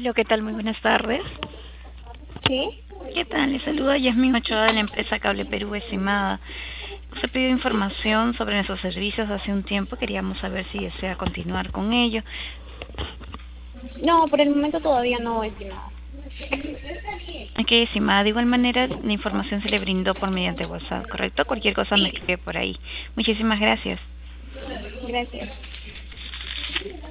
Aló, ¿qué tal? Muy buenas tardes. Sí, ¿Qué tal? Les saluda Yasmin Ochoa de la empresa Cable Perú, estimada. Usted pidió información sobre nuestros servicios hace un tiempo. Queríamos saber si desea continuar con ello. no, por el momento todavía no, estimada. Ok, estimada, de igual manera la información se le brindó por mediante WhatsApp, ¿correcto? Cualquier cosa me Sí, escribe por ahí. Muchísimas gracias. gracias.